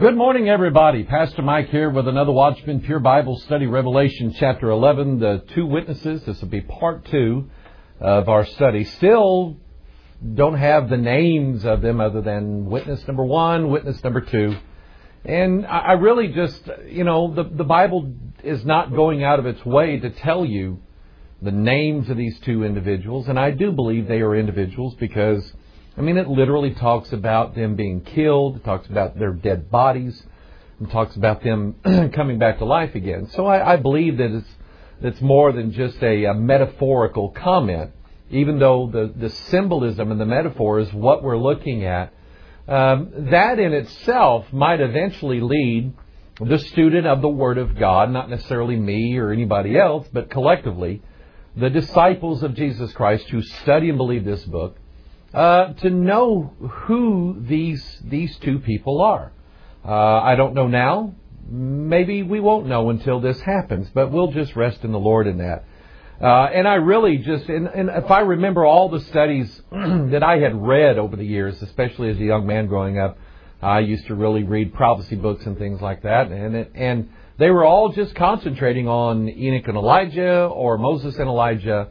Good morning, everybody. Pastor Mike here with another Watchman Pure Bible Study, Revelation chapter 11, the two witnesses. This will be part 2 of our study. Still don't have the names of them other than witness number 1, witness number 2. And I really just, the Bible is not going out of its way to tell you the names of these two individuals. And I do believe they are individuals because it literally talks about them being killed. It talks about their dead bodies. It talks about them coming back to life again. So I believe that it's more than just a metaphorical comment, even though the symbolism and the metaphor is what we're looking at. That in itself might eventually lead the student of the Word of God, not necessarily me or anybody else, but collectively, the disciples of Jesus Christ who study and believe this book, to know who these two people are. I don't know now. Maybe we won't know until this happens, but we'll just rest in the Lord in that. And I really just, and if I remember all the studies that I had read over the years, especially as a young man growing up, I used to really read prophecy books and things like that, and they were all just concentrating on Enoch and Elijah or Moses and Elijah.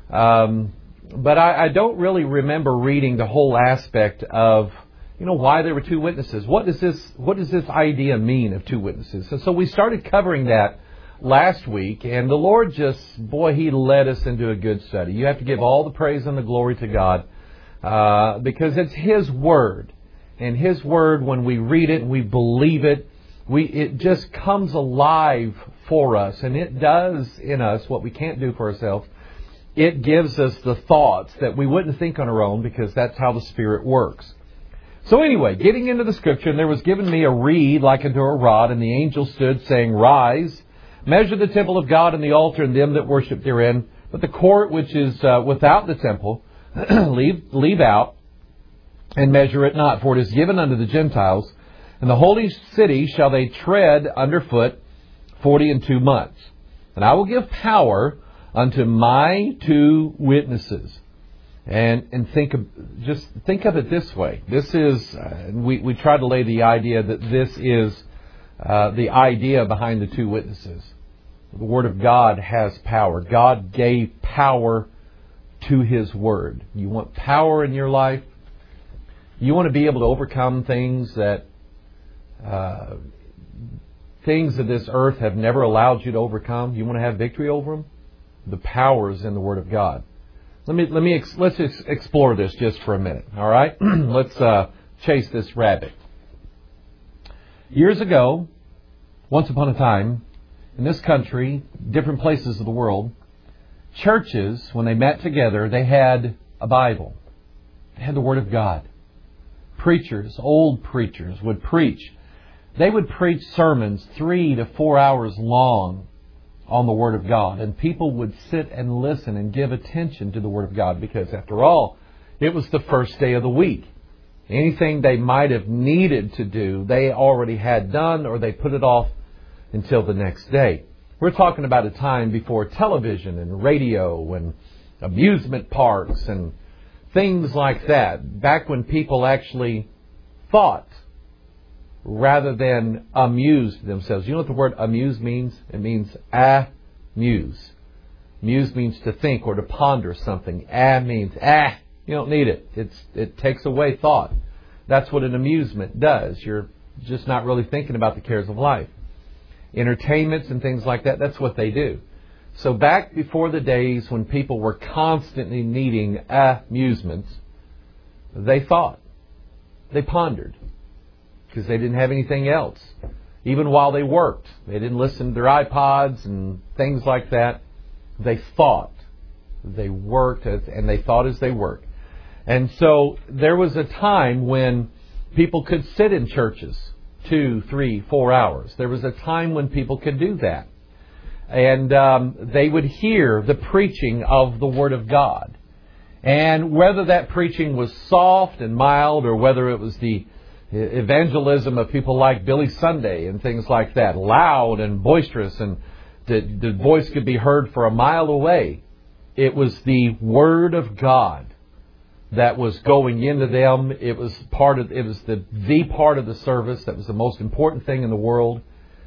But I don't really remember reading the whole aspect of, why there were two witnesses. What does this idea mean of two witnesses? And so we started covering that last week, and the Lord He led us into a good study. You have to give all the praise and the glory to God, because it's His Word. And His Word, when we read it and we believe it, it just comes alive for us. And it does in us what we can't do for ourselves. It gives us the thoughts that we wouldn't think on our own, because that's how the Spirit works. So anyway, getting into the Scripture, and there was given me a reed like unto a rod, and the angel stood, saying, Rise, measure the temple of God and the altar and them that worship therein, but the court which is without the temple, leave out, and measure it not, for it is given unto the Gentiles, and the holy city shall they tread underfoot 42 months. And I will give power unto my two witnesses. And think of it this way. This is, we try to lay the idea that this is the idea behind the two witnesses. The Word of God has power. God gave power to His Word. You want power in your life? You want to be able to overcome things that things of this earth have never allowed you to overcome? You want to have victory over them? The power is in the Word of God. Let's explore this just for a minute. All right, let's chase this rabbit. Years ago, once upon a time, in this country, different places of the world, churches, when they met together, they had a Bible. They had the Word of God. Preachers, old preachers, would preach. They would preach sermons 3 to 4 hours long on the Word of God. And people would sit and listen and give attention to the Word of God, because after all, it was the first day of the week. Anything they might have needed to do, they already had done, or they put it off until the next day. We're talking about a time before television and radio and amusement parks and things like that. Back when people actually thought rather than amused themselves. You know what the word amuse means? It means amuse. Muse means to think or to ponder something. Means you don't need it. It takes away thought. That's what an amusement does. You're just not really thinking about the cares of life. Entertainments and things like that, that's what they do. So back before the days when people were constantly needing amusements, they thought. They pondered. Because they didn't have anything else. Even while they worked, they didn't listen to their iPods and things like that. They thought. They worked and they thought as they worked. And so there was a time when people could sit in churches 2, 3, 4 hours. There was a time when people could do that. And they would hear the preaching of the Word of God. And whether that preaching was soft and mild, or whether it was the evangelism of people like Billy Sunday and things like that, loud and boisterous, and the voice could be heard for a mile away. It was the Word of God that was going into them. It was the part of the service that was the most important thing in the world.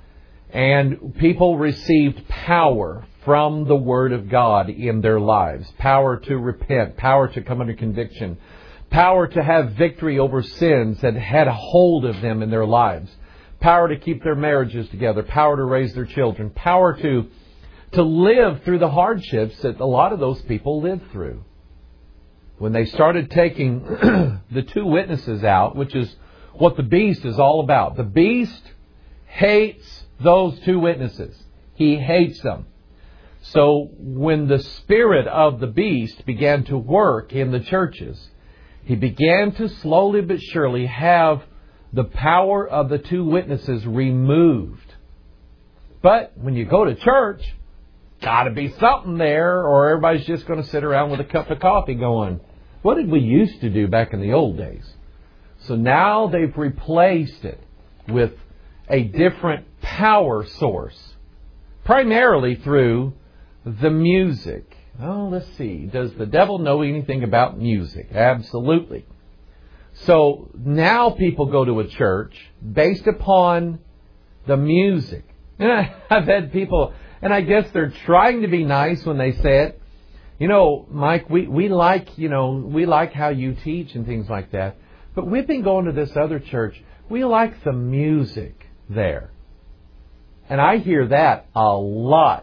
And people received power from the Word of God in their lives. Power to repent, power to come under conviction, power to have victory over sins that had a hold of them in their lives, power to keep their marriages together, power to raise their children, power to live through the hardships that a lot of those people lived through. When they started taking the two witnesses out, which is what the beast is all about. The beast hates those two witnesses. He hates them. So when the spirit of the beast began to work in the churches, he began to slowly but surely have the power of the two witnesses removed. But when you go to church, got to be something there, or everybody's just going to sit around with a cup of coffee going, what did we used to do back in the old days? So now they've replaced it with a different power source, primarily through the music. Oh, let's see. Does the devil know anything about music? Absolutely. So now people go to a church based upon the music. And I've had people, and I guess they're trying to be nice when they say it. You know, Mike, we like how you teach and things like that. But we've been going to this other church. We like the music there. And I hear that a lot.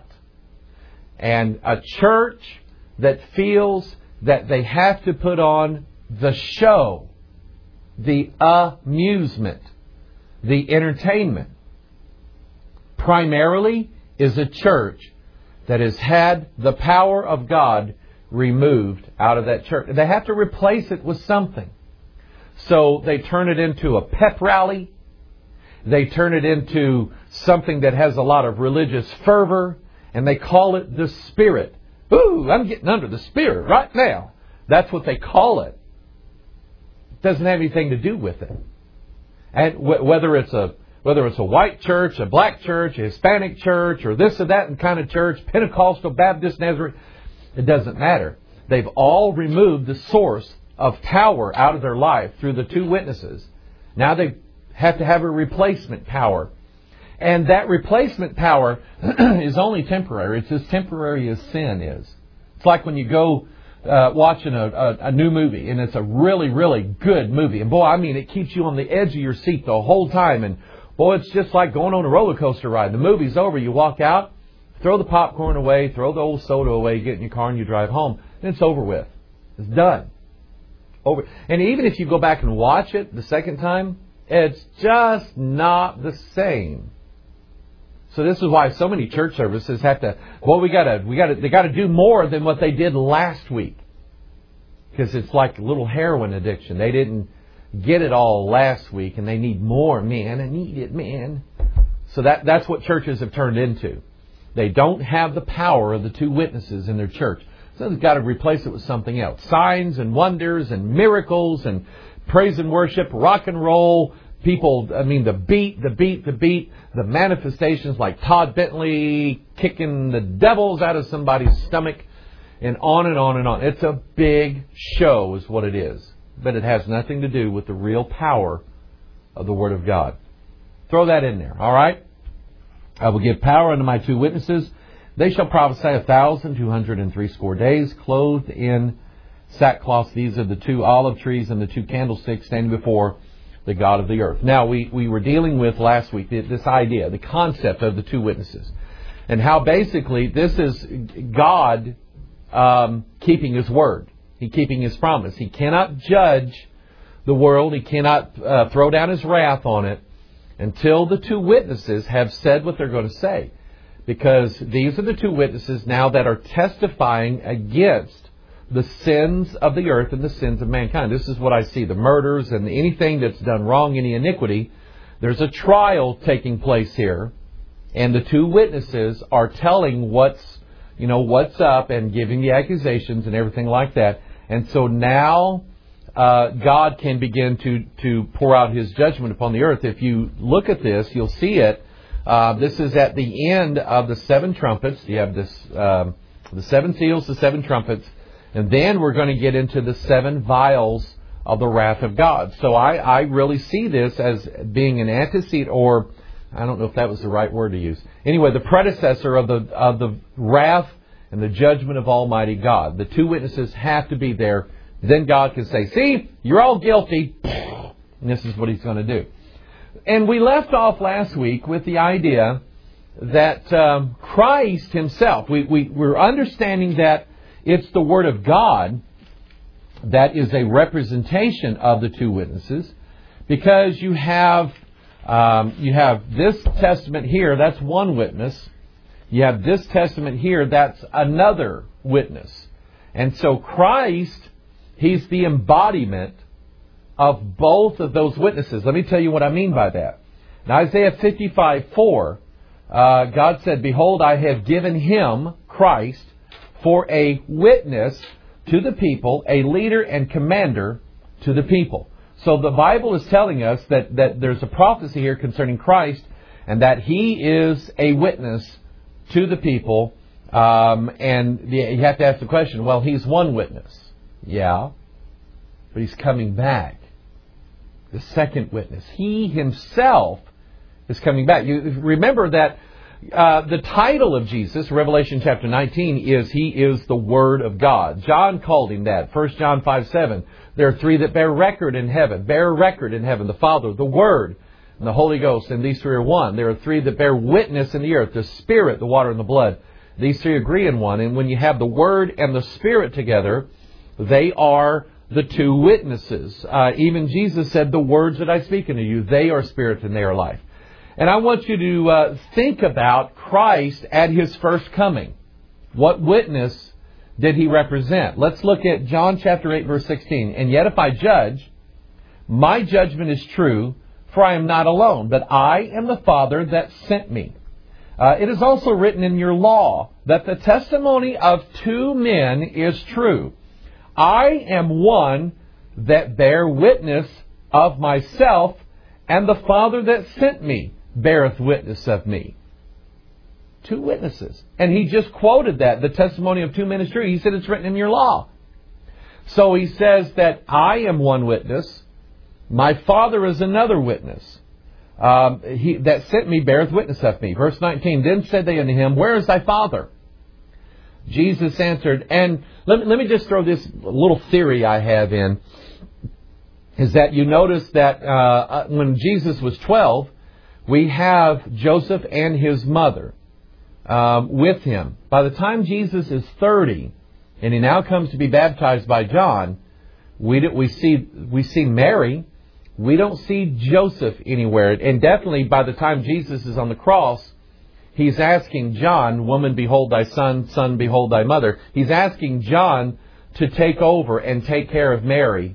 And a church that feels that they have to put on the show, the amusement, the entertainment, primarily is a church that has had the power of God removed out of that church. They have to replace it with something. So they turn it into a pep rally. They turn it into something that has a lot of religious fervor. And they call it the Spirit. Ooh, I'm getting under the Spirit right now. That's what they call it. It doesn't have anything to do with it. And whether it's a white church, a black church, a Hispanic church, or this or that kind of church, Pentecostal, Baptist, Nazarene, it doesn't matter. They've all removed the source of power out of their life through the two witnesses. Now they have to have a replacement power. And that replacement power is only temporary. It's as temporary as sin is. It's like when you go watching a new movie, and it's a really, really good movie. And boy, I mean, it keeps you on the edge of your seat the whole time. And boy, it's just like going on a roller coaster ride. The movie's over, you walk out, throw the popcorn away, throw the old soda away, get in your car and you drive home. And it's over with. It's done. Over. And even if you go back and watch it the second time, it's just not the same. So this is why so many church services have to, they got to do more than what they did last week. Because it's like a little heroin addiction. They didn't get it all last week and they need more. Man, I need it, man. So that's what churches have turned into. They don't have the power of the two witnesses in their church. So they've got to replace it with something else. Signs and wonders and miracles and praise and worship, rock and roll. People, I mean, the beat, the manifestations like Todd Bentley kicking the devils out of somebody's stomach, and on and on and on. It's a big show is what it is. But it has nothing to do with the real power of the Word of God. Throw that in there, all right? I will give power unto my two witnesses. They shall prophesy 1,260 days, clothed in sackcloth. These are the two olive trees and the two candlesticks standing before the God of the earth. Now, we were dealing with last week this idea, the concept of the two witnesses, and how basically this is God keeping His word. He keeping His promise. He cannot judge the world. He cannot throw down His wrath on it until the two witnesses have said what they're going to say. Because these are the two witnesses now that are testifying against the sins of the earth and the sins of mankind. This is what I see. The murders and anything that's done wrong, any iniquity. There's a trial taking place here. And the two witnesses are telling what's up and giving the accusations and everything like that. And so now God can begin to pour out His judgment upon the earth. If you look at this, you'll see it. This is at the end of the seven trumpets. You have this, the seven seals, the seven trumpets. And then we're going to get into the 7 vials of the wrath of God. So I really see this as being an antecedent, or I don't know if that was the right word to use. Anyway, the predecessor of the wrath and the judgment of Almighty God. The 2 witnesses have to be there. Then God can say, see, you're all guilty. And this is what He's going to do. And we left off last week with the idea that Christ Himself, we're understanding that it's the Word of God that is a representation of the 2 witnesses, because you have this testament here, that's one witness. You have this testament here, that's another witness. And so Christ, He's the embodiment of both of those witnesses. Let me tell you what I mean by that. In Isaiah 55:4, God said, behold, I have given Him, Christ, for a witness to the people, a leader and commander to the people. So the Bible is telling us that there's a prophecy here concerning Christ, and that He is a witness to the people. And you have to ask the question, well, He's one witness. Yeah, but He's coming back. The second witness. He Himself is coming back. You remember that the title of Jesus, Revelation chapter 19, is He is the Word of God. John called Him that. 1 John 5:7. There are 3 that bear record in heaven. Bear record in heaven. The Father, the Word, and the Holy Ghost. And these 3 are one. There are 3 that bear witness in the earth. The Spirit, the water, and the blood. These 3 agree in one. And when you have the Word and the Spirit together, they are the 2 witnesses. Even Jesus said, the words that I speak unto you, they are spirit and they are life. And I want you to think about Christ at His first coming. What witness did He represent? Let's look at John chapter 8, verse 16. And yet if I judge, my judgment is true, for I am not alone, but I am the Father that sent me. It is also written in your law that the testimony of 2 men is true. I am one that bear witness of myself, and the Father that sent me beareth witness of me. 2 witnesses. And He just quoted that. The testimony of 2 men is true. He said it's written in your law. So He says that I am one witness. My Father is another witness. He that sent me beareth witness of me. Verse 19, then said they unto Him, where is thy Father? Jesus answered, and let me just throw this little theory I have in, is that you notice that when Jesus was 12, we have Joseph and his mother with Him. By the time Jesus is 30, and He now comes to be baptized by John, we see Mary. We don't see Joseph anywhere. And definitely by the time Jesus is on the cross, He's asking John, woman, behold thy son, son, behold thy mother. He's asking John to take over and take care of Mary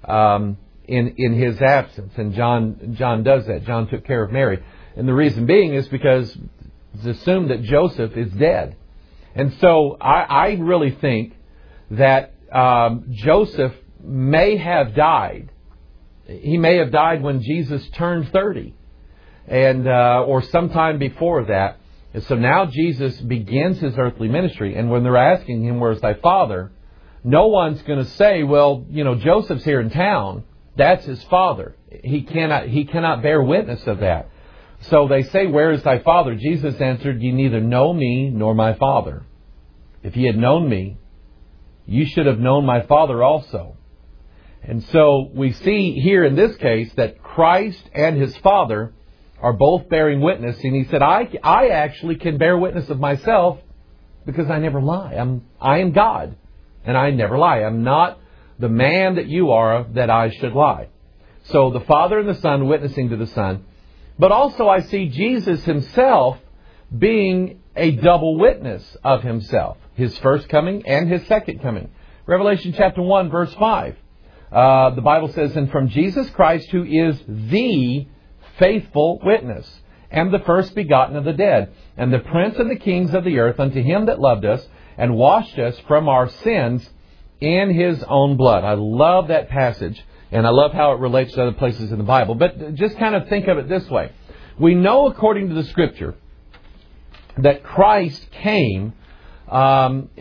in his absence. And John does that. John took care of Mary. And the reason being is because it's assumed that Joseph is dead. And so I really think that Joseph may have died. He may have died when Jesus turned 30, and or sometime before that. And so now Jesus begins His earthly ministry, and when they're asking Him, where's thy Father? No one's going to say, well, Joseph's here in town. That's his father. He cannot bear witness of that. So they say, where is thy Father? Jesus answered, ye neither know me nor my Father. If ye had known me, you should have known my Father also. And so we see here in this case that Christ and His Father are both bearing witness. And He said, I actually can bear witness of myself because I never lie. I am God, and I never lie. I'm not the man that you are that I should lie. So the Father and the Son witnessing to the Son. But also I see Jesus Himself being a double witness of Himself. His first coming and His second coming. Revelation chapter 1, verse 5. The Bible says, and from Jesus Christ, who is the faithful witness, and the first begotten of the dead, and the prince of the kings of the earth, unto Him that loved us, and washed us from our sins in His own blood. I love that passage, and I love how it relates to other places in the Bible. But just kind of think of it this way. We know, according to the Scripture, that Christ came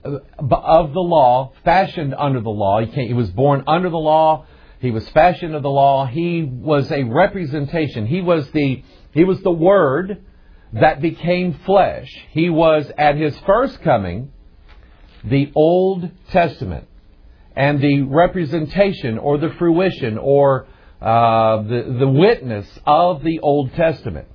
of the law, fashioned under the law. He was born under the law. He was fashioned of the law. He was a representation. He was the Word that became flesh. He was, at His first coming, the Old Testament and the representation or the fruition or the witness of the Old Testament.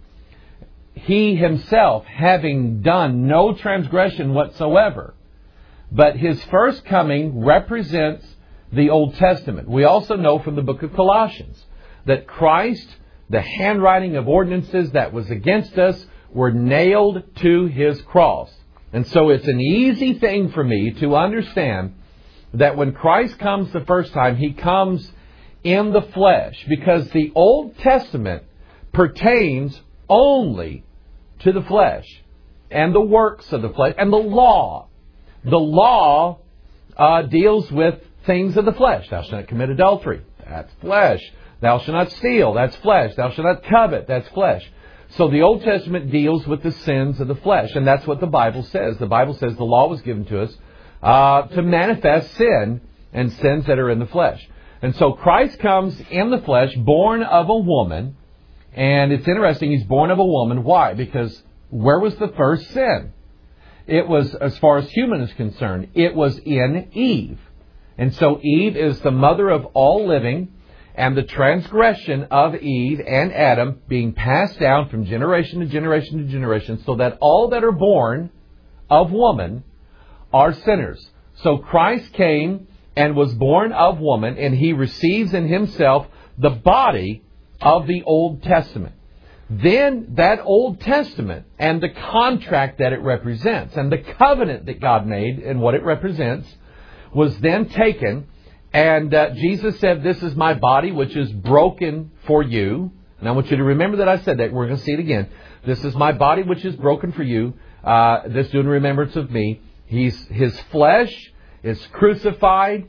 He Himself having done no transgression whatsoever. But His first coming represents the Old Testament. We also know from the book of Colossians that Christ, the handwriting of ordinances that was against us, were nailed to His cross. And so it's an easy thing for me to understand that when Christ comes the first time, He comes in the flesh, because the Old Testament pertains only to the flesh and the works of the flesh and the law. The law deals with things of the flesh. Thou shalt not commit adultery. That's flesh. Thou shalt not steal. That's flesh. Thou shalt not covet. That's flesh. So the Old Testament deals with the sins of the flesh, and that's what the Bible says. The Bible says the law was given to us to manifest sin and sins that are in the flesh. And so Christ comes in the flesh, born of a woman. And it's interesting, He's born of a woman. Why? Because where was the first sin? It was, as far as human is concerned, it was in Eve. And so Eve is the mother of all living, and the transgression of Eve and Adam being passed down from generation to generation to generation, so that all that are born of woman are sinners. So Christ came and was born of woman, and He receives in Himself the body of the Old Testament. Then that Old Testament and the contract that it represents and the covenant that God made and what it represents was then taken, and Jesus said, "This is my body which is broken for you." And I want you to remember that I said that. We're going to see it again. "This is my body which is broken for you. This do in remembrance of me." His flesh is crucified.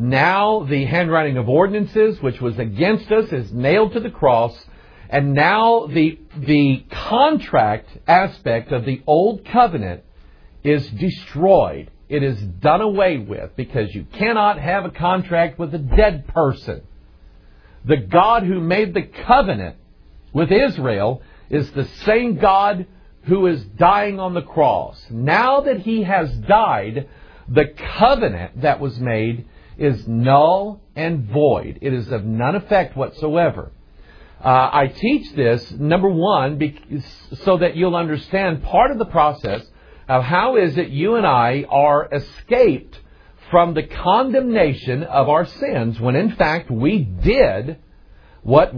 Now the handwriting of ordinances, which was against us, is nailed to the cross. And now the contract aspect of the old covenant is destroyed. It is done away with, because you cannot have a contract with a dead person. The God who made the covenant with Israel is the same God who is dying on the cross. Now that He has died, the covenant that was made is null and void. It is of none effect whatsoever. I teach this, number one, so that you'll understand part of the process of how is it you and I are escaped from the condemnation of our sins, when in fact we did what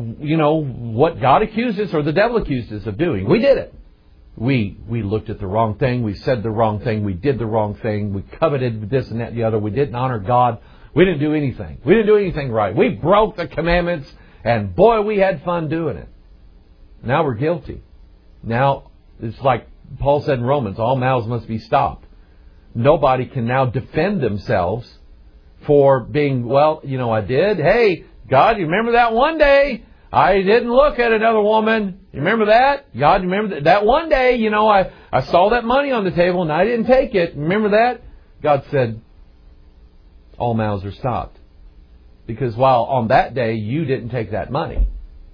God accused us, or the devil accused us of doing. We did it. We looked at the wrong thing. We said the wrong thing. We did the wrong thing. We coveted this and that and the other. We didn't honor God. We didn't do anything. We didn't do anything right. We broke the commandments, and boy, we had fun doing it. Now we're guilty. Now, it's like Paul said in Romans, all mouths must be stopped. Nobody can now defend themselves for being, I did. Hey, God, you remember that one day I didn't look at another woman? You remember that? God, you remember that one day, I saw that money on the table and I didn't take it. Remember that? God said, all mouths are stopped. Because while on that day you didn't take that money,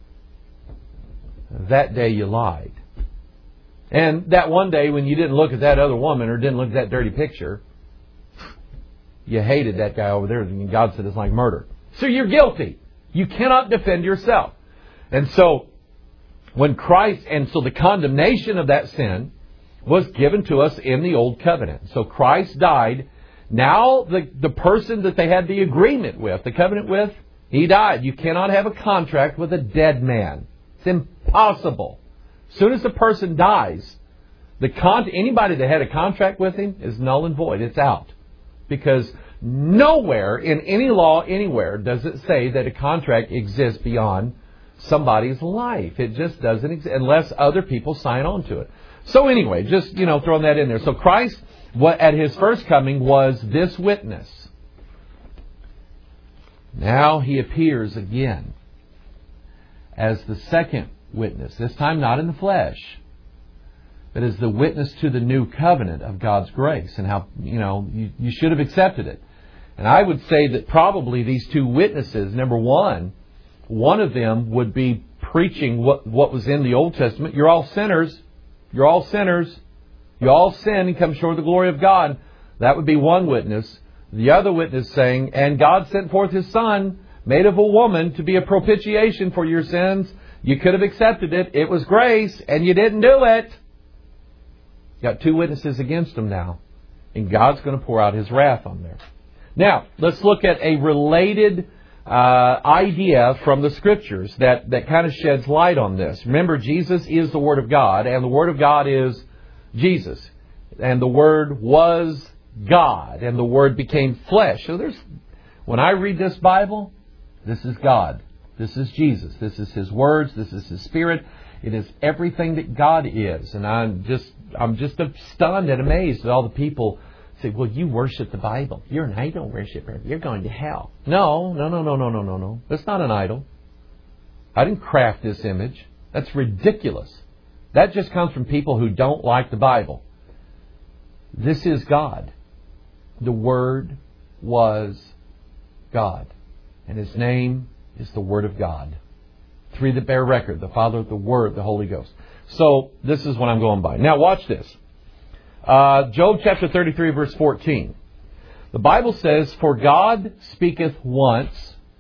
that day you lied. And that one day when you didn't look at that other woman or didn't look at that dirty picture, you hated that guy over there, and God said it's like murder. So you're guilty. You cannot defend yourself. And so when Christ, and so the condemnation of that sin was given to us in the Old Covenant. So Christ died. Now the person that they had the agreement with, the covenant with, he died. You cannot have a contract with a dead man. It's impossible. As soon as the person dies, anybody that had a contract with him is null and void. It's out. Because nowhere in any law anywhere does it say that a contract exists beyond somebody's life. It just doesn't exist unless other people sign on to it. So anyway, just, throwing that in there. So Christ, at His first coming, was this witness. Now He appears again as the second witness. This time not in the flesh, but as the witness to the new covenant of God's grace and how, you should have accepted it. And I would say that probably these two witnesses, number one of them would be preaching what was in the Old Testament. You're all sinners. You're all sinners. You all sin and come short of the glory of God. That would be one witness. The other witness saying, and God sent forth His Son, made of a woman, to be a propitiation for your sins. You could have accepted it. It was grace, and you didn't do it. You got two witnesses against them now. And God's going to pour out His wrath on them. Now, let's look at a related idea from the Scriptures that kind of sheds light on this. Remember, Jesus is the Word of God, and the Word of God is Jesus. And the Word was God, and the Word became flesh. So when I read this Bible, this is God. This is Jesus. This is His words. This is His Spirit. It is everything that God is. And I'm just stunned and amazed at all the people say, well, you worship the Bible. You're an idol worshiper. You're going to hell. No. That's not an idol. I didn't craft this image. That's ridiculous. That just comes from people who don't like the Bible. This is God. The Word was God. And His name is the Word of God. Three that bear record: the Father, the Word, the Holy Ghost. So this is what I'm going by. Now watch this. Job chapter 33 verse 14. The Bible says, for God speaketh once,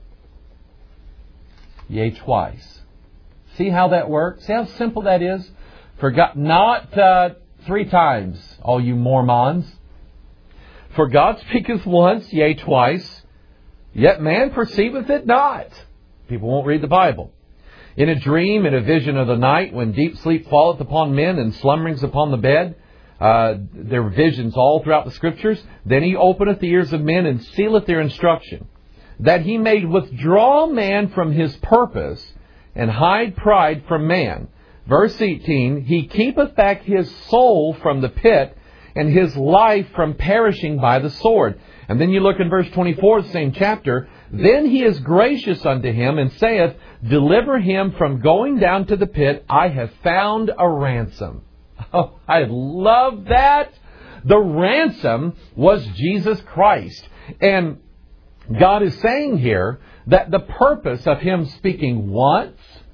yea, twice. See how that works? See how simple that is? For God, not 3 times, all you Mormons. For God speaketh once, yea, twice, yet man perceiveth it not. People won't read the Bible. In a dream, in a vision of the night, when deep sleep falleth upon men and slumberings upon the bed. There are visions all throughout the Scriptures. Then He openeth the ears of men and sealeth their instruction, that He may withdraw man from his purpose and hide pride from man. Verse 18, He keepeth back his soul from the pit and his life from perishing by the sword. And then you look in verse 24 of the same chapter. Then He is gracious unto him and saith, deliver him from going down to the pit. I have found a ransom. Oh, I love that. The ransom was Jesus Christ. And God is saying here that the purpose of Him speaking once,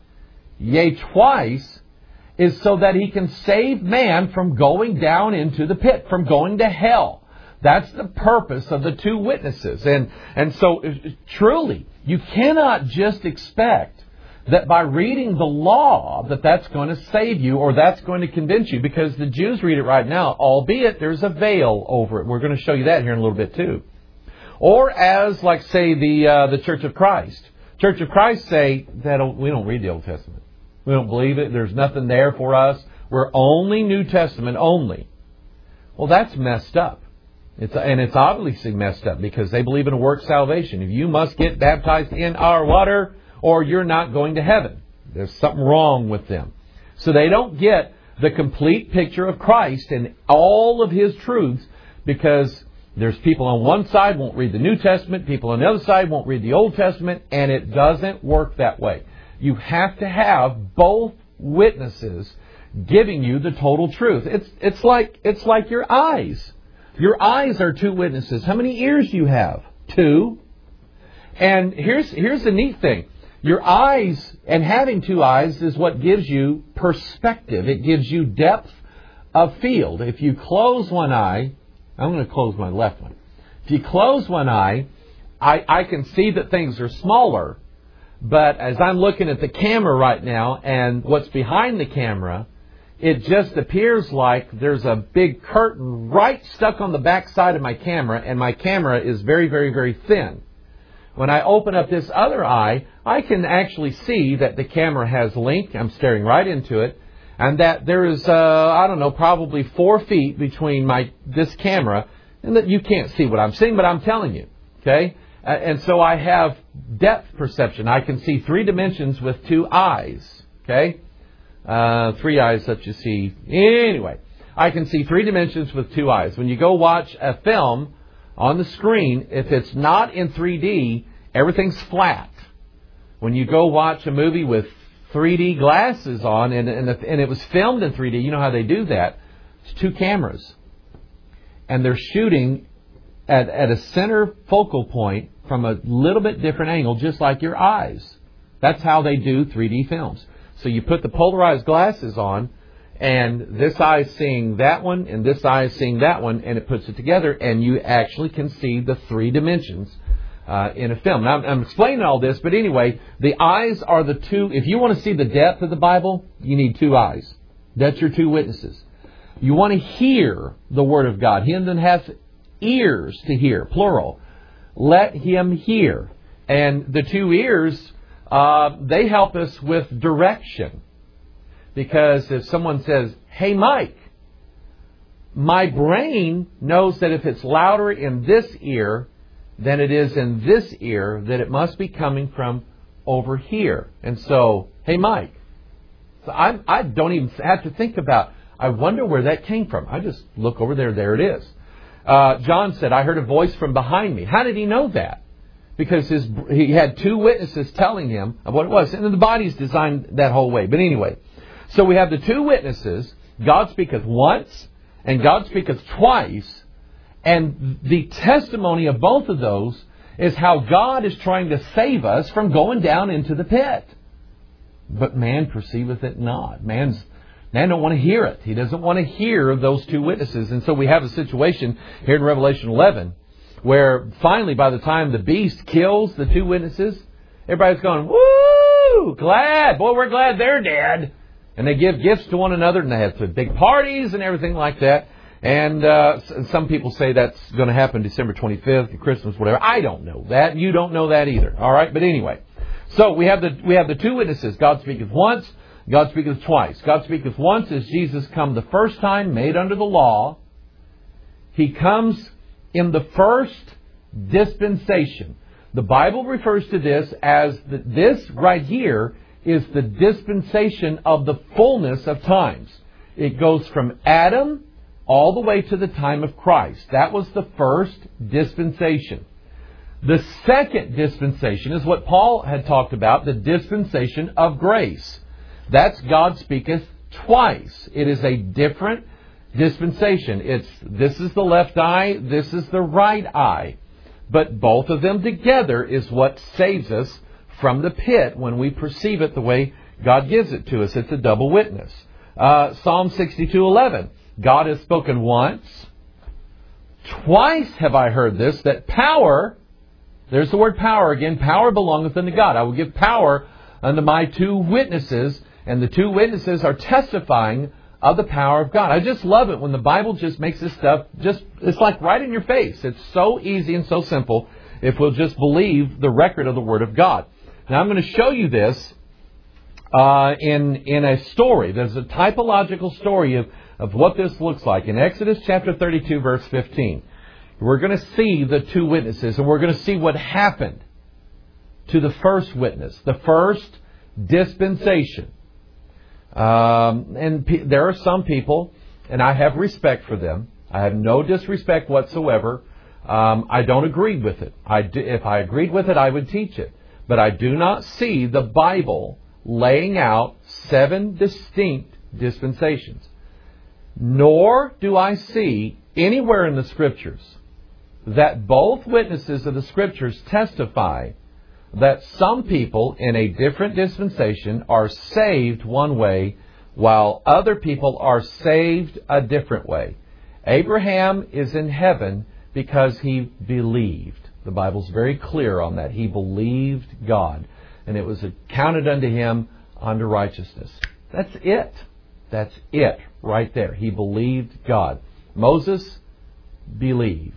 yea, twice, is so that He can save man from going down into the pit, from going to hell. That's the purpose of the two witnesses. And so, truly, you cannot just expect that by reading the law that's going to save you or that's going to convince you, because the Jews read it right now, albeit there's a veil over it. We're going to show you that here in a little bit too. Or as, like, say, the Church of Christ. Church of Christ say that we don't read the Old Testament. We don't believe it. There's nothing there for us. We're only New Testament only. Well, that's messed up. It's obviously messed up because they believe in a work salvation. If you must get baptized in our water, or you're not going to heaven. There's something wrong with them. So they don't get the complete picture of Christ and all of His truths, because there's people on one side won't read the New Testament, people on the other side won't read the Old Testament, and it doesn't work that way. You have to have both witnesses giving you the total truth. It's like your eyes. Your eyes are two witnesses. How many ears do you have? 2. And here's the neat thing. Your eyes, and having 2 eyes, is what gives you perspective. It gives you depth of field. If you close one eye, I'm going to close my left one. If you close one eye, I can see that things are smaller. But as I'm looking at the camera right now and what's behind the camera, it just appears like there's a big curtain right stuck on the back side of my camera, and my camera is very, very, very thin. When I open up this other eye, I can actually see that the camera has length. I'm staring right into it. And that there is, probably 4 feet between this camera, and that you can't see what I'm seeing, but I'm telling you. Okay? And so I have depth perception. I can see 3 dimensions with 2 eyes. Okay? 3 eyes that you see. Anyway, I can see 3 dimensions with 2 eyes. When you go watch a film on the screen, if it's not in 3D, everything's flat. When you go watch a movie with 3D glasses on, and it was filmed in 3D. You know how they do that? It's 2 cameras. And they're shooting at a center focal point from a little bit different angle, just like your eyes. That's how they do 3D films. So you put the polarized glasses on, and this eye is seeing that one, and this eye is seeing that one, and it puts it together, and you actually can see the 3 dimensions in a film. Now, I'm explaining all this, but anyway, the eyes are the 2. If you want to see the depth of the Bible, you need 2 eyes. That's your 2 witnesses. You want to hear the Word of God. Him that hath ears to hear, plural. Let him hear. And the 2 ears, they help us with direction. Because if someone says, "Hey, Mike," my brain knows that if it's louder in this ear than it is in this ear, that it must be coming from over here. And so, "Hey, Mike." So I don't even have to think about, I wonder where that came from. I just look over there. There it is. John said, "I heard a voice from behind me." How did he know that? Because he had 2 witnesses telling him of what it was. And the body's designed that whole way. But anyway, so we have the 2 witnesses. God speaketh once and God speaketh twice. And the testimony of both of those is how God is trying to save us from going down into the pit. But man perceiveth it not. Man don't want to hear it. He doesn't want to hear those 2 witnesses. And so we have a situation here in Revelation 11 where finally by the time the beast kills the 2 witnesses, everybody's going, "Woo! Glad! Boy, we're glad they're dead." And they give gifts to one another, and they have big parties and everything like that. And some people say that's going to happen December 25th, Christmas, whatever. I don't know that. You don't know that either. All right? But anyway. So we have the 2 witnesses. God speaketh once. God speaketh twice. God speaketh once as Jesus come the first time, made under the law. He comes in the first dispensation. The Bible refers to this as this right here is the dispensation of the fullness of times. It goes from Adam all the way to the time of Christ. That was the first dispensation. The second dispensation is what Paul had talked about, the dispensation of grace. That's God speaketh twice. It is a different dispensation. This is the left eye, this is the right eye. But both of them together is what saves us from the pit when we perceive it the way God gives it to us. It's a double witness. Psalm 62:11. God has spoken once. Twice have I heard this, that power, there's the word power again, power belongeth unto God. I will give power unto my 2 witnesses, and the 2 witnesses are testifying of the power of God. I just love it when the Bible just makes this stuff, it's like right in your face. It's so easy and so simple if we'll just believe the record of the Word of God. Now I'm going to show you this in a story. There's a typological story of what this looks like. In Exodus chapter 32, verse 15, we're going to see the 2 witnesses, and we're going to see what happened to the first witness, the first dispensation. And there are some people, and I have respect for them. I have no disrespect whatsoever. I don't agree with it. If I agreed with it, I would teach it. But I do not see the Bible laying out 7 distinct dispensations. Nor do I see anywhere in the Scriptures that both witnesses of the Scriptures testify that some people in a different dispensation are saved one way while other people are saved a different way. Abraham is in heaven because he believed. The Bible's very clear on that. He believed God, and it was accounted unto him unto righteousness. That's it. That's it right there. He believed God. Moses believed.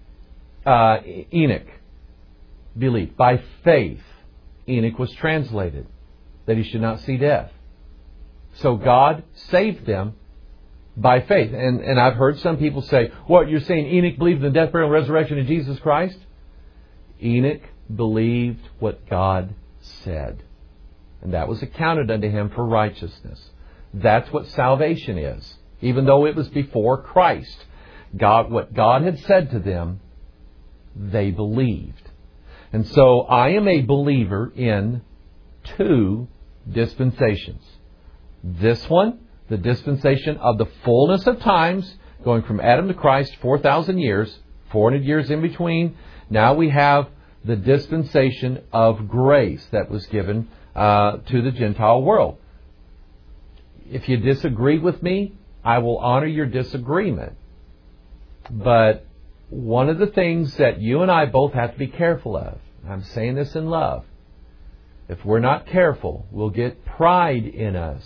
Enoch believed. By faith, Enoch was translated that he should not see death. So God saved them by faith. And I've heard some people say, what, you're saying Enoch believed in the death, burial, and resurrection of Jesus Christ? Enoch believed what God said. And that was accounted unto him for righteousness. That's what salvation is. Even though it was before Christ. What God had said to them, they believed. And so I am a believer in 2 dispensations. This one, the dispensation of the fullness of times, going from Adam to Christ, 4,000 years, 400 years in between. Now we have the dispensation of grace that was given to the Gentile world. If you disagree with me, I will honor your disagreement. But one of the things that you and I both have to be careful of, I'm saying this in love, if we're not careful, we'll get pride in us.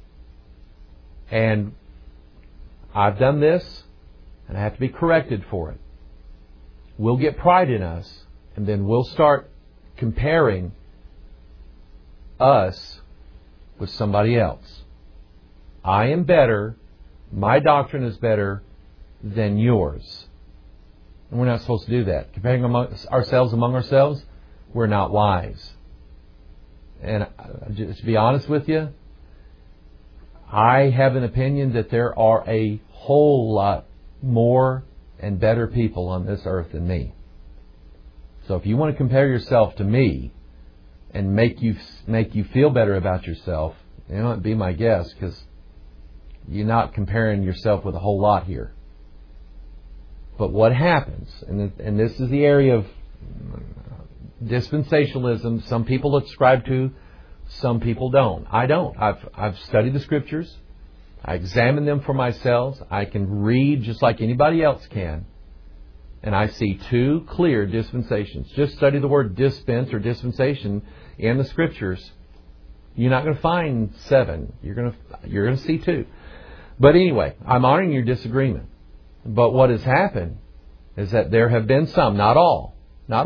And I've done this, and I have to be corrected for it. We'll get pride in us, and then we'll start comparing us with somebody else. I am better, my doctrine is better than yours. And we're not supposed to do that. Comparing ourselves among ourselves, we're not wise. And just to be honest with you, I have an opinion that there are a whole lot more and better people on this earth than me. So if you want to compare yourself to me and make you feel better about yourself, you know, be my guest, because you're not comparing yourself with a whole lot here. But what happens, and this is the area of dispensationalism, some people subscribe to, some people don't. I don't. I've studied the Scriptures. I examine them for myself. I can read just like anybody else can. And I see two clear dispensations. Just study the word dispense or dispensation in the Scriptures. You're not going to find 7. You're going to see 2. But anyway, I'm honoring your disagreement. But what has happened is that there have been some, not all,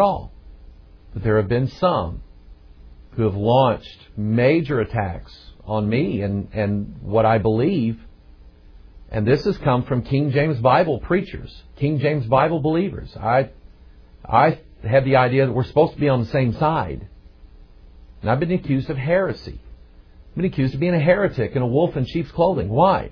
but there have been some who have launched major attacks on me and what I believe. And this has come from King James Bible preachers, King James Bible believers. I have the idea that we're supposed to be on the same side. And I've been accused of heresy. I've been accused of being a heretic and a wolf in sheep's clothing. Why?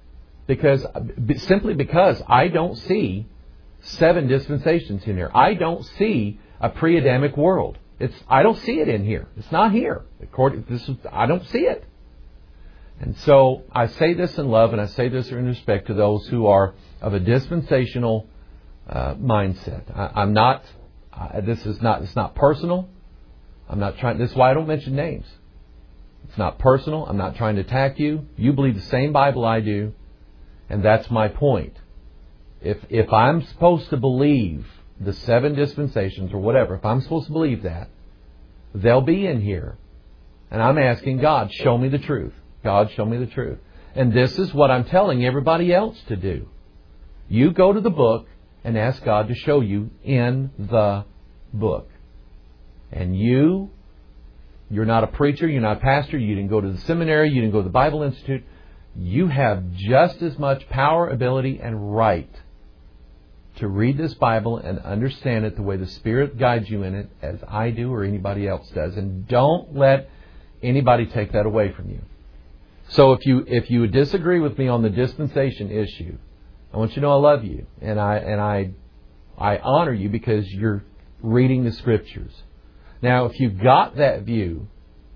Simply because I don't see 7 dispensations in here. I don't see a pre-Adamic world. I don't see it in here. It's not here. I don't see it. And so I say this in love, and I say this in respect to those who are of a dispensational mindset. I'm not. It's not personal. I'm not trying. This is why I don't mention names. It's not personal. I'm not trying to attack you. You believe the same Bible I do. And that's my point. If I'm supposed to believe the 7 dispensations or whatever, if I'm supposed to believe that, they'll be in here. And I'm asking God, show me the truth. God, show me the truth. And this is what I'm telling everybody else to do. You go to the book and ask God to show you in the book. And you're not a preacher, you're not a pastor, you didn't go to the seminary, you didn't go to the Bible Institute. You have just as much power, ability, and right to read this Bible and understand it the way the Spirit guides you in it as I do or anybody else does. And don't let anybody take that away from you. So if you disagree with me on the dispensation issue, I want you to know I love you. And I honor you because you're reading the Scriptures. Now, if you got that view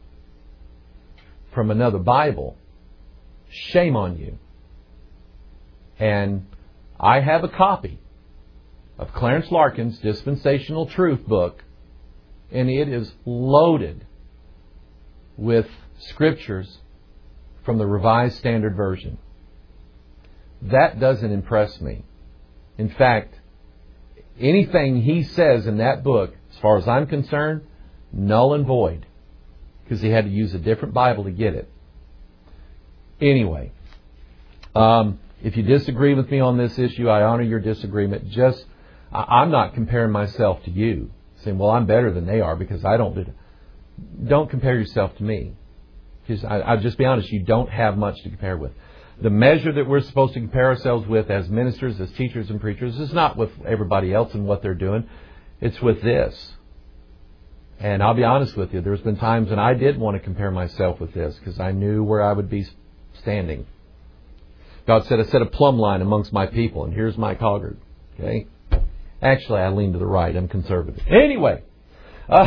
from another Bible, shame on you. And I have a copy of Clarence Larkin's Dispensational Truth book, and it is loaded with scriptures from the Revised Standard Version. That doesn't impress me. In fact, anything he says in that book, as far as I'm concerned, null and void, because he had to use a different Bible to get it. Anyway, if you disagree with me on this issue, I honor your disagreement. I'm not comparing myself to you, saying, well, I'm better than they are because I don't do it. Don't compare yourself to me. Because I'll just be honest, you don't have much to compare with. The measure that we're supposed to compare ourselves with as ministers, as teachers and preachers, is not with everybody else and what they're doing. It's with this. And I'll be honest with you, there's been times when I did want to compare myself with this because I knew where I would be standing. God said, I set a plumb line amongst my people, and here's my Coggard. Okay? Actually, I lean to the right. I'm conservative. Anyway,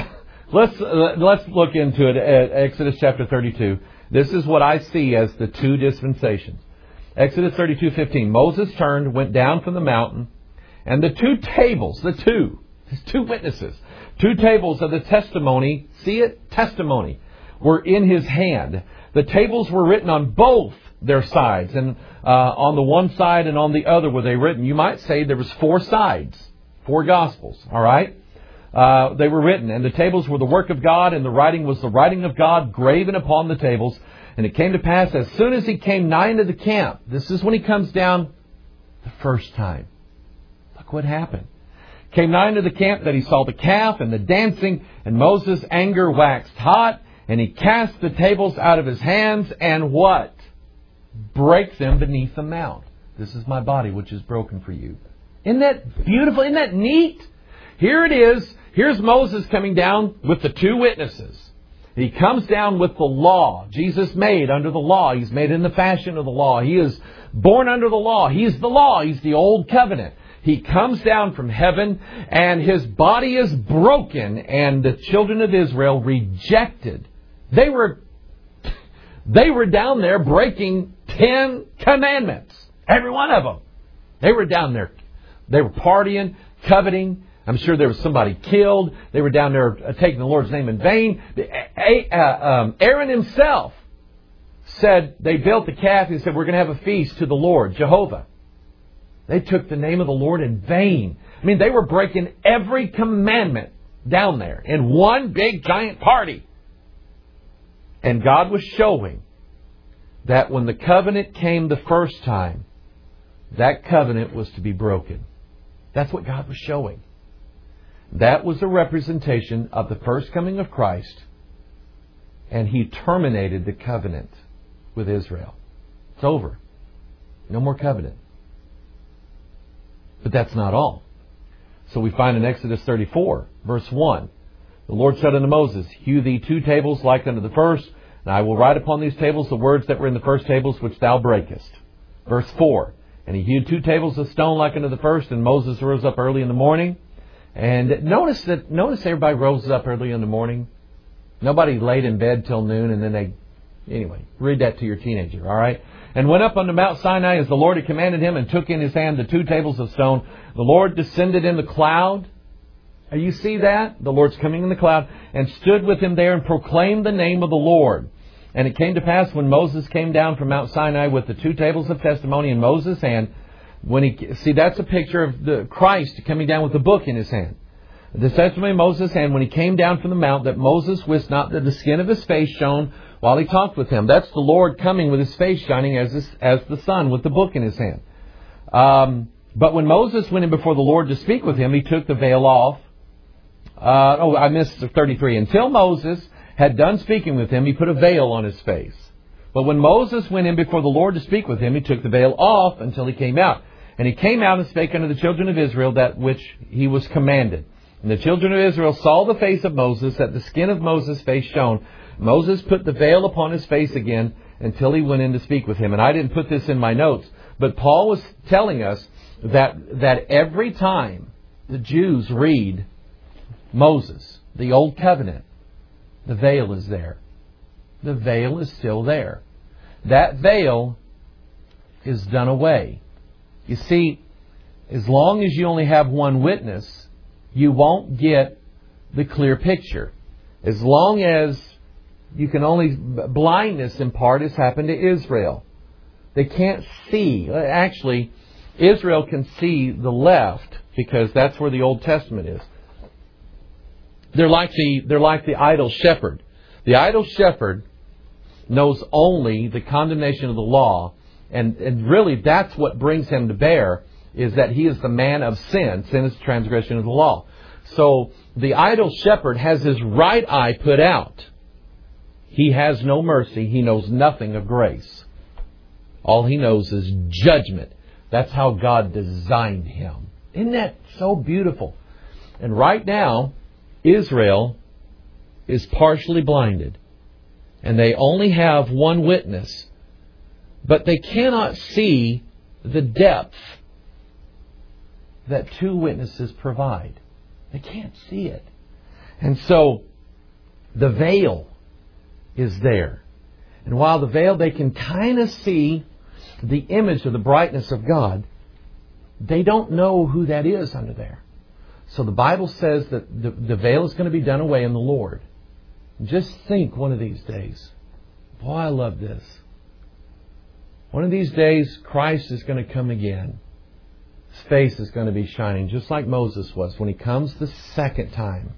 Let's look into it at Exodus chapter 32. This is what I see as the two dispensations. Exodus 32:15. Moses turned, went down from the mountain, and the two tables, his two witnesses, two tables of the testimony, see it? Testimony, were in his hand. The tables were written on both their sides, and on the one side and on the other were they written. You might say there was four sides, four Gospels, all right? They were written, and the tables were the work of God, and the writing was the writing of God graven upon the tables. And it came to pass, as soon as he came nigh into the camp, this is when he comes down the first time. Look what happened. Came nigh into the camp, that he saw the calf and the dancing, and Moses' anger waxed hot, and he cast the tables out of his hands, and what? Break them beneath the mount. This is my body which is broken for you. Isn't that beautiful? Isn't that neat? Here it is. Here's Moses coming down with the two witnesses. He comes down with the law. Jesus made under the law. He's made in the fashion of the law. He is born under the law. He's the law. He's the old covenant. He comes down from heaven and his body is broken, and the children of Israel rejected. They were down there breaking 10 commandments. Every one of them. They were down there. They were partying, coveting. I'm sure there was somebody killed. They were down there taking the Lord's name in vain. Aaron himself said, they built the calf. He said, we're going to have a feast to the Lord, Jehovah. They took the name of the Lord in vain. I mean, they were breaking every commandment down there in one big giant party. And God was showing that when the covenant came the first time, that covenant was to be broken. That's what God was showing. That was a representation of the first coming of Christ, and He terminated the covenant with Israel. It's over. No more covenant. But that's not all. So we find in Exodus 34, verse 1, the Lord said unto Moses, hew thee 2 tables like unto the first, and I will write upon these tables the words that were in the first tables which thou breakest. Verse 4, and he hewed 2 tables of stone like unto the first, and Moses rose up early in the morning. And notice everybody rose up early in the morning. Nobody laid in bed till noon, and then anyway, read that to your teenager, all right? And went up unto Mount Sinai as the Lord had commanded him, and took in his hand the 2 tables of stone. The Lord descended in the cloud. You see that? The Lord's coming in the cloud, and stood with him there and proclaimed the name of the Lord. And it came to pass when Moses came down from Mount Sinai with the 2 tables of testimony in Moses' hand, that's a picture of the Christ coming down with the book in his hand. The testimony of Moses' hand, when he came down from the mount, that Moses wist not that the skin of his face shone while he talked with him. That's the Lord coming with his face shining as the sun with the book in his hand. But when Moses went in before the Lord to speak with him, he took the veil off. I missed 33. Until Moses had done speaking with him, he put a veil on his face. But when Moses went in before the Lord to speak with him, he took the veil off until he came out. And he came out and spake unto the children of Israel that which he was commanded. And the children of Israel saw the face of Moses, that the skin of Moses' face shone. Moses put the veil upon his face again until he went in to speak with him. And I didn't put this in my notes, but Paul was telling us that every time the Jews read Moses, the Old Covenant, the veil is there. The veil is still there. That veil is done away. You see, as long as you only have one witness, you won't get the clear picture. As long as you can only... blindness in part has happened to Israel. They can't see. Actually, Israel can see the left because that's where the Old Testament is. They're like the idol shepherd. The idol shepherd knows only the condemnation of the law, and really that's what brings him to bear, is that he is the man of sin. Sin is transgression of the law. So the idol shepherd has his right eye put out. He has no mercy. He knows nothing of grace. All he knows is judgment. That's how God designed him. Isn't that so beautiful? And right now, Israel is partially blinded. And they only have one witness. But they cannot see the depth that 2 witnesses provide. They can't see it. And so The veil is there. And while the veil, they can kind of see the image of the brightness of God, they don't know who that is under there. So the Bible says that the veil is going to be done away in the Lord. Just think one of these days. Boy, I love this. One of these days, Christ is going to come again. His face is going to be shining, just like Moses was when he comes the second time.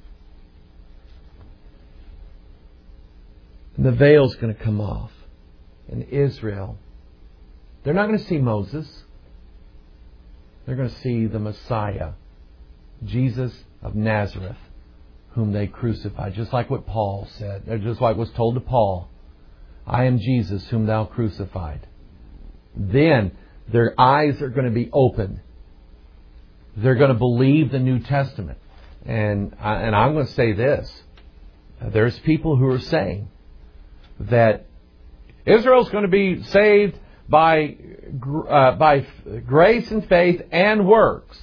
And the veil's going to come off. And Israel, they're not going to see Moses. They're going to see the Messiah, Jesus of Nazareth, whom they crucified. Just like what Paul said, or just like was told to Paul, I am Jesus whom thou crucified. Then their eyes are going to be opened. They're going to believe the New Testament. And I'm going to say this. There's people who are saying that Israel's going to be saved by grace and faith and works.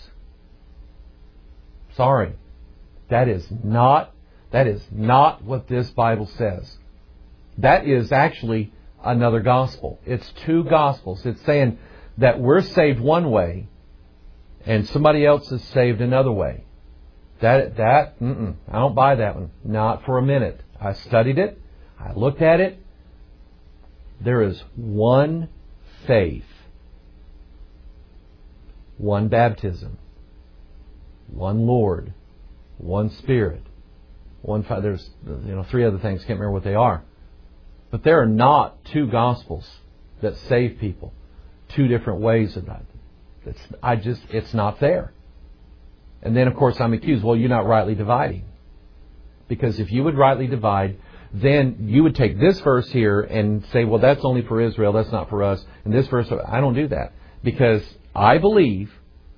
Sorry. That is not what this Bible says. That is actually another gospel. It's two gospels. It's saying that we're saved one way and somebody else is saved another way. I don't buy that one. Not for a minute. I studied it. I looked at it. There is one faith, one baptism, one Lord, one Spirit, one Father. There's three other things. Can't remember what they are. But there are not two gospels that save people. Two different ways of that. It's not there. And then, of course, I'm accused, well, you're not rightly dividing. Because if you would rightly divide, then you would take this verse here and say, well, that's only for Israel, that's not for us. And this verse, I don't do that. Because I believe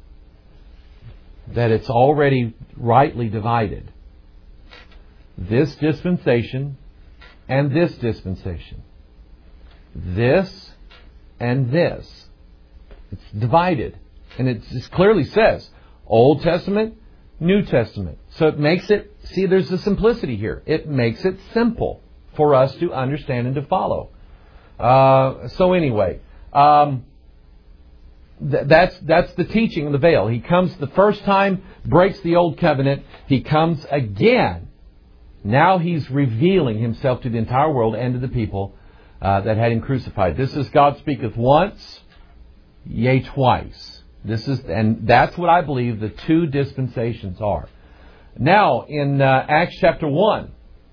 that it's already rightly divided. This dispensation and this dispensation. This and this. It's divided. And it just clearly says Old Testament, New Testament. So it makes it, see, there's a simplicity here. It makes it simple for us to understand and to follow. So anyway, that's the teaching of the veil. He comes the first time, breaks the old covenant. He comes again. Now He's revealing Himself to the entire world and to the people that had Him crucified. This is God speaketh once, yea, twice. And that's what I believe the two dispensations are. Now, in Acts chapter 1,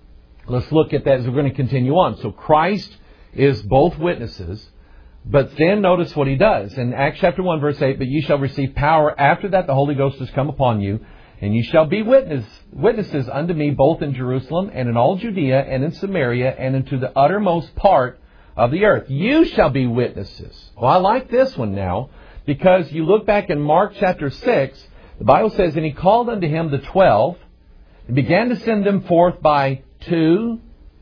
let's look at that as we're going to continue on. So Christ is both witnesses, but then notice what He does. In Acts chapter 1, verse 8, but ye shall receive power after that the Holy Ghost has come upon you, and ye shall be witnesses unto me both in Jerusalem and in all Judea and in Samaria and into the uttermost part of the earth. You shall be witnesses. Well, I like this one now, because you look back in Mark chapter 6, the Bible says, and He called unto Him the 12, and began to send them forth by 2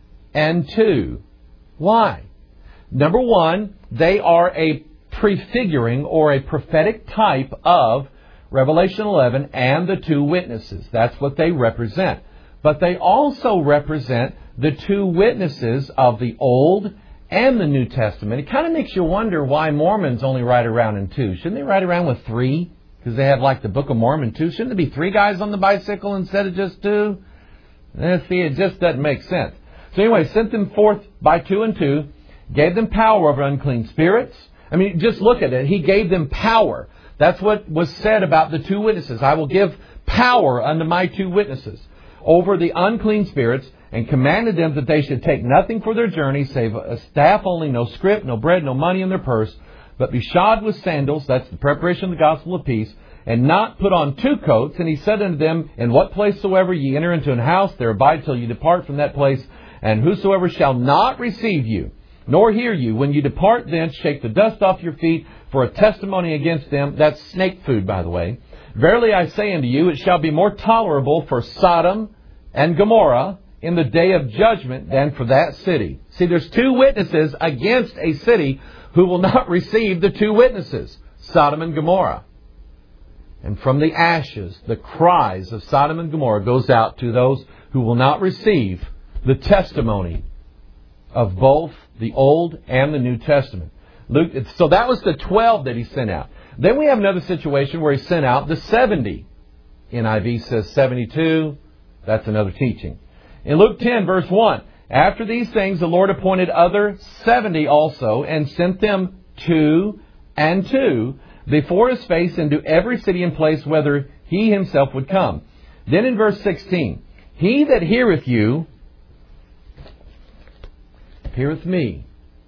and 2. Why? Number one, they are a prefiguring or a prophetic type of Revelation 11 and the two witnesses. That's what they represent. But they also represent the two witnesses of the Old and the New Testament. It kind of makes you wonder why Mormons only ride around in 2. Shouldn't they ride around with 3? Because they have like the Book of Mormon 2. Shouldn't there be 3 guys on the bicycle instead of just 2? See, it just doesn't make sense. So anyway, sent them forth by 2 and 2, gave them power over unclean spirits. I mean, just look at it. He gave them power. That's what was said about the 2 witnesses. I will give power unto my 2 witnesses over the unclean spirits, and commanded them that they should take nothing for their journey, save a staff only, no scrip, no bread, no money in their purse, but be shod with sandals, that's the preparation of the gospel of peace, and not put on 2 coats. And He said unto them, in what place soever ye enter into an house, there abide till you depart from that place, and whosoever shall not receive you, nor hear you, when you depart thence, shake the dust off your feet for a testimony against them. That's snake food, by the way. Verily I say unto you, it shall be more tolerable for Sodom and Gomorrah in the day of judgment than for that city. See, there's 2 witnesses against a city who will not receive the 2 witnesses, Sodom and Gomorrah. And from the ashes, the cries of Sodom and Gomorrah goes out to those who will not receive the testimony of both the Old and the New Testament. So that was the 12 that He sent out. Then we have another situation where He sent out the 70. NIV says 72. That's another teaching. In Luke 10, verse 1, after these things, the Lord appointed other 70 also, and sent them 2 and 2 before His face into every city and place whither He Himself would come. Then in verse 16, he that heareth you, heareth me.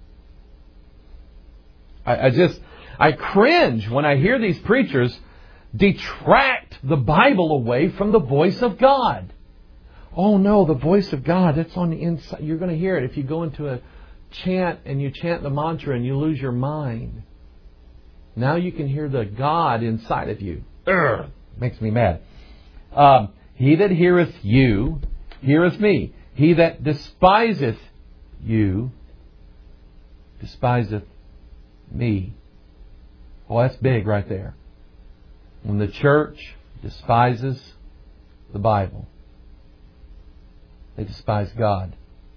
I cringe when I hear these preachers detract the Bible away from the voice of God. Oh no, the voice of God, it's on the inside. You're going to hear it if you go into a chant and you chant the mantra and you lose your mind. Now you can hear the God inside of you. Makes me mad. He that heareth you, heareth me. He that despiseth you, despiseth me. Well, that's big right there. When the church despises the Bible, they despise God.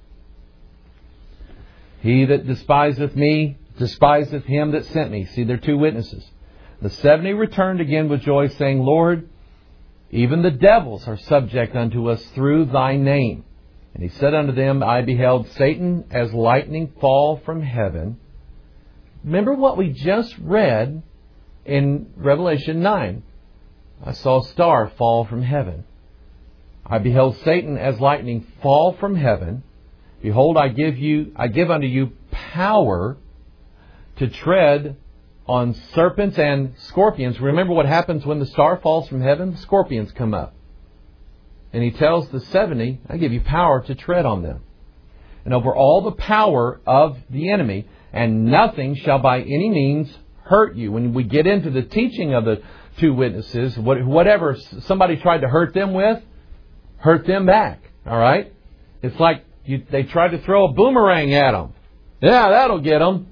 He that despiseth me, despiseth Him that sent me. See, there are 2 witnesses. The 70 returned again with joy, saying, Lord, even the devils are subject unto us through Thy name. And He said unto them, I beheld Satan as lightning fall from heaven. Remember what we just read in Revelation 9. I saw a star fall from heaven. I beheld Satan as lightning fall from heaven. Behold, I give unto you power to tread on serpents and scorpions. Remember what happens when the star falls from heaven? Scorpions come up. And He tells the 70, I give you power to tread on them. And over all the power of the enemy, and nothing shall by any means hurt you. When we get into the teaching of the 2 witnesses, whatever somebody tried to hurt them with, hurt them back. All right? It's like they tried to throw a boomerang at them. Yeah, that'll get them.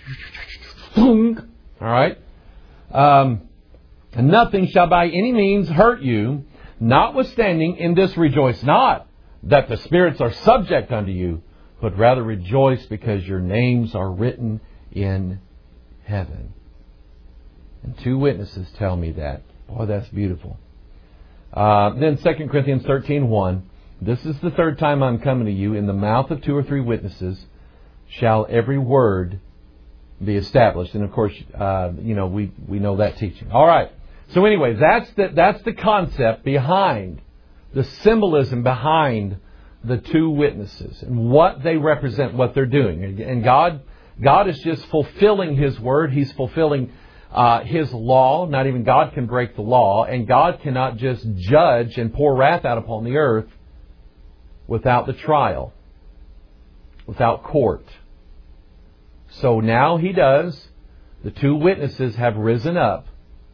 All right? And nothing shall by any means hurt you. Notwithstanding, in this rejoice not, that the spirits are subject unto you, but rather rejoice because your names are written in heaven. And 2 witnesses tell me that. Boy, that's beautiful. Then 2 Corinthians 13:1. This is the 3rd time I'm coming to you. In the mouth of 2 or 3 witnesses shall every word be established. And of course, we know that teaching. All right. So anyway, that's the concept behind, the symbolism behind the 2 witnesses and what they represent, what they're doing. And God is just fulfilling His word. He's fulfilling His law. Not even God can break the law. And God cannot just judge and pour wrath out upon the earth without the trial, without court. So now He does. The 2 witnesses have risen up.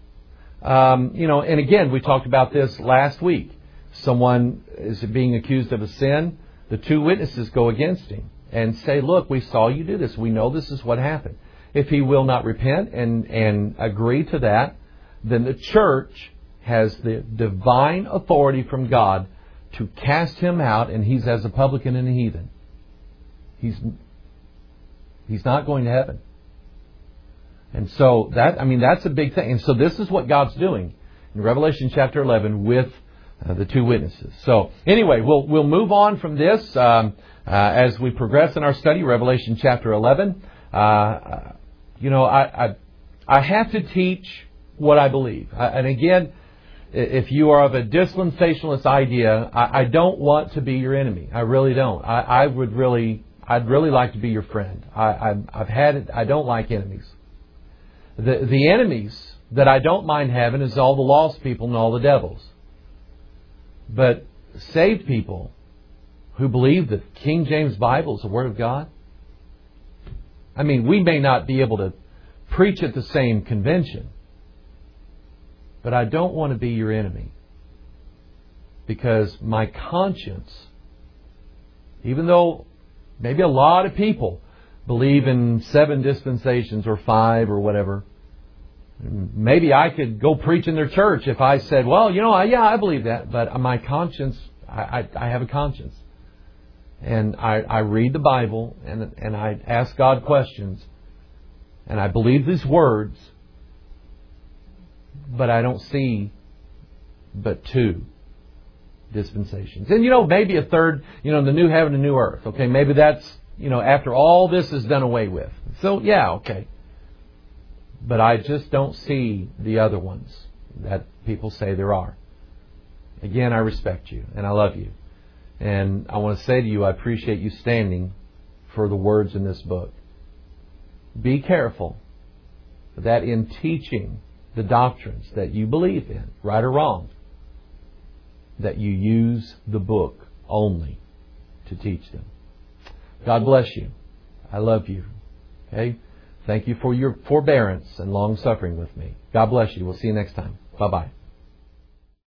And again, we talked about this last week. Someone is being accused of a sin. The 2 witnesses go against him and say, look, we saw you do this. We know this is what happened. If he will not repent and agree to that, then the church has the divine authority from God to cast him out, and he's as a publican and a heathen. He's not going to heaven. And so that's a big thing. And so this is what God's doing in Revelation chapter 11 with the 2 witnesses. So anyway, we'll move on from this as we progress in our study, Revelation chapter 11. I have to teach what I believe. And again, if you are of a dispensationalist idea, I don't want to be your enemy. I really don't. I'd really like to be your friend. I don't like enemies. The enemies that I don't mind having is all the lost people and all the devils. But saved people who believe that King James Bible is the Word of God. I mean, we may not be able to preach at the same convention, but I don't want to be your enemy. Because my conscience, even though maybe a lot of people believe in 7 dispensations or 5 or whatever, maybe I could go preach in their church if I said, well, I believe that. But my conscience, I have a conscience. And I read the Bible and I ask God questions. And I believe these words. But I don't see but two dispensations. And maybe a third, the new heaven and new earth. Okay, maybe that's, after all this is done away with. So, yeah, okay. But I just don't see the other ones that people say there are. Again, I respect you and I love you. And I want to say to you, I appreciate you standing for the words in this book. Be careful that in teaching the doctrines that you believe in, right or wrong, that you use the book only to teach them. God bless you. I love you. Okay? Thank you for your forbearance and long suffering with me. God bless you. We'll see you next time. Bye-bye.